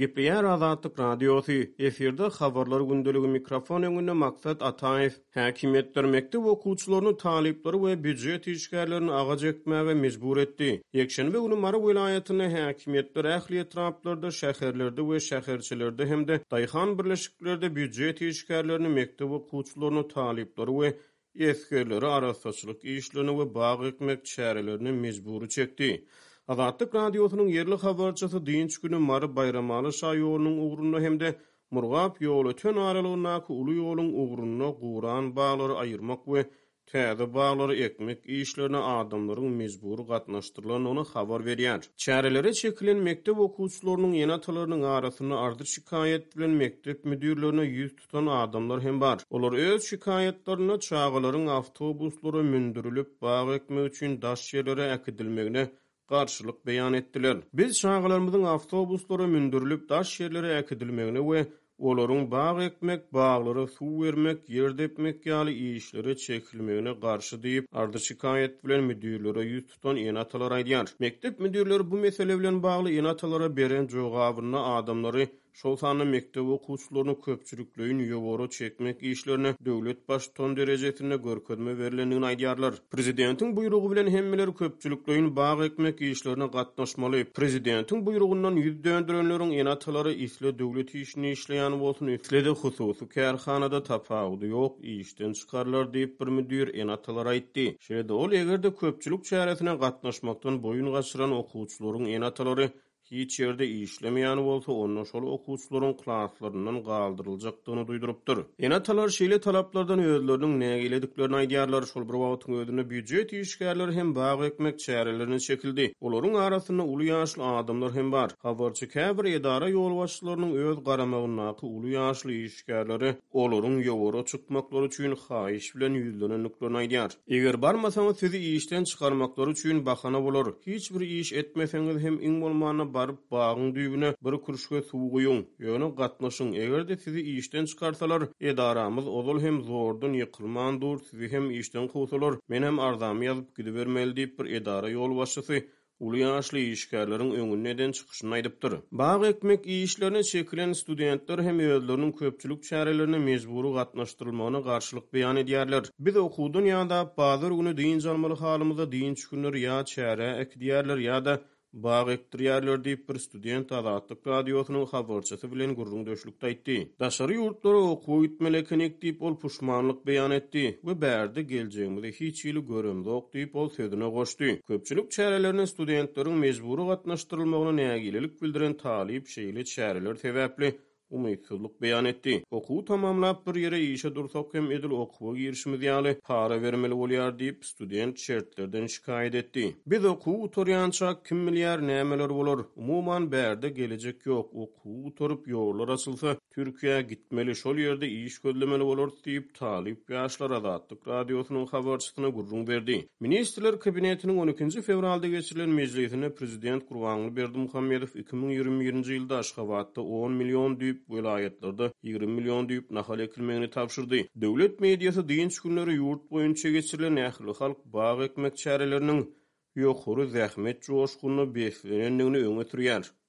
Gepleýär Azatlyk Radiosu, eferde habarlar gündöligi mikrofon öňünde maksat Ataýew, häkimetler mektep okuwçylaryny talyplary we büdjet işgärlerini agaja ekmäge mejbur etdi. Ýekşenbe günü Mara welaýatyny häkimetler ähli etraplarda, şäherlerde we şäherçilerde hemde daýhan birleşikliklerinde büdjet işgärlerini mektep okuwçylaryny talyplary we esgerleri arasaçylyk işlerini we bag ekmek çärelerini mejbur çekdi. Azatlyk Radiosynyň yerli habarçysy Dinç günü Mary Bayramaly şaýorunyň ugrunda hemde Murgap ýoly tön aralygynaky uly ýoluň ugrunda Guran baglary aýyrmak we täze baglary ekmek işlerine adamlaryň mejbur gatnaşdyrylanyny habar berýär. Çärelere çekilen mektep okuwçylarynyň ýenatalarynyň arasyna ardy şikaýet bilen mektep müdirlerine ýüz tutan adamlar hem bar. Olar öz şikaýetlerini çağalaryň awtobuslary mündürilip bag ekmek üçin daş ýerlere äkidilmegine garşylyk beýan etdiler. Biz şaýgalarymyzyň awtobuslary mündürilip daş ýerlere äkidilmegine we olaryň bag ekmek baglary suw bermek, ýerdepmek ýaly işlere çekilmegine garşy diýip ardy şikaýet bilen müdirlere ýüz tutan ýenatalar aýdýar. Mektep müdirleri bu mesele bilen bagly ýenatalara beren jogabyny adamlary şol sany mektep okuwçylaryny köpçülikleýin ýogary çekmek işlerine döwlet başton derejesinde görkezme berilendigini aýdýarlar. Prezidentiň buyrugy bilen hemmeleri köpçülikleýin bag ekmek işlerine gatnaşmaly. Prezidentiň buyrugundan ýüz döndürenleriň ýenatalary isle döwlet işini işleýän bolsun, isle de hususy kärhanada tapawudy ýok, işden çykarlar diýip bir müdir ýenatalar aýtdy. Şeýle ol egerde köpçülik çäresine gatnaşmakdan boyun gaçyran okuwçylaryň ýenatalary hiç ýerde işlemeýän bolsa, onda şol okuwçylaryň klaslaryndan galdyryljakdygyny duýdurupdyr. Ýenatalar şeýle talaplardan özleriniň näme gelediklerini aýdýarlar. Şol bir wagtyň özünde büdjet işgärleri hem bag ekmek çärelerini çekildi. Olaryň arasynda uly ýaşly adamlar hem bar. Habarçy käbir edara ýol başçylarynyň öz garamagynaky uly ýaşly işgärleri olaryň ýogary çykmaklary üçin haýyş bilen ýüzlenenliklerini aýdýar. Eger barmasaňyz sizi işden çykarmaklary üçin bahana bolar. Hiç bir iş etmeseňiz hem iň bolmany barıp bagyň düýbüne bir kurşga suw goýuň. Ýöne gatnaşyň. Egerde sizi işden çykarsalar, edaramyz ozal hem zordan ýykylmandyr. Sizi hem işden kowsalar, men hem arzamy ýazyp gidibermeli diýip bir edara ýol başçysy uly ýaşly işgärleriň öňüne neden çykyşyny aýdypdyr. Bag ekmek işlerine çekilen studentler hem özleriniň köpçülik çärelerini mejburi gatnaşdyrylmagyna garşylyk beýan edýärler. Biz okuwdan ýa-da bazar güni diň almaly halymyzda diň günleri ýa çäre ekdiýärler ýa-da bag ekdirýärler diýip bir student Azatlyk Radiosynyň habarçysy bilen gurrun döşlükde aýtdy. Daşary ýurtlara okuw gitmelekini diýip ol puşmanlyk beýan etdi we bärde geljegimizde hiç ýyly göremzok diýip ol sözüne goşdy. Köpçülik çärelerini studentleriň mejburi gatnaşdyrylmagyna nägilelik bildiren talyp şeýle çäreler sebäpli umytsuzlyk beýan etdi. Okuw tamamlap bir ýere işe dursak hem edil okuwa girişimiz ýaly para bermeli bolýar diýip student şertlerden şikaýet etdi. Biz okuw utorýança kim bilýär nämeler bolar. Umumyň bärde gelecek ýok. Okuw utorup ýollar açylsa Türkiýe gitmeli, şol ýerde iş gözlemeli bolar diýip talyp ýaşlar Azatlyk Radiosynyň habarçysyna gurrun berdi. Ministrler kabinetiniň 12-nji fevralda geçirilen mejlisine prezident Gurbanly Berdimuhammedow 2021-nji ýylda Aşgabatda 10 million diýip welaýatlerde 20 million diýip nahal ekilmegini tapşyrdy. Döwlet mediýasy diňç günleri ýurt boýunça geçirilen ähli halk bag ekmek çäreleriniň ýokary zähmet joşguny beslenendigini öňe sürýär.